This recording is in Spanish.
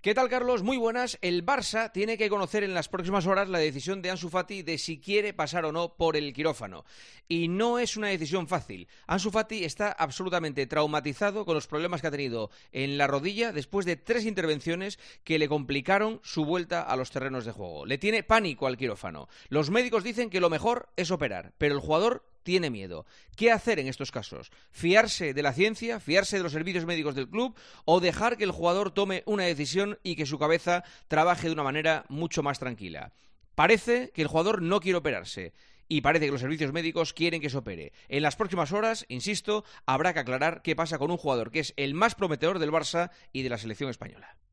¿Qué tal, Carlos? Muy buenas. El Barça tiene que conocer en las próximas horas la decisión de Ansu Fati de si quiere pasar o no por el quirófano. Y no es una decisión fácil. Ansu Fati está absolutamente traumatizado con los problemas que ha tenido en la rodilla después de 3 intervenciones que le complicaron su vuelta a los terrenos de juego. Le tiene pánico al quirófano. Los médicos dicen que lo mejor es operar, pero el jugador tiene miedo. ¿Qué hacer en estos casos? ¿Fiarse de la ciencia, fiarse de los servicios médicos del club o dejar que el jugador tome una decisión y que su cabeza trabaje de una manera mucho más tranquila? Parece que el jugador no quiere operarse y parece que los servicios médicos quieren que se opere. En las próximas horas, insisto, habrá que aclarar qué pasa con un jugador que es el más prometedor del Barça y de la selección española.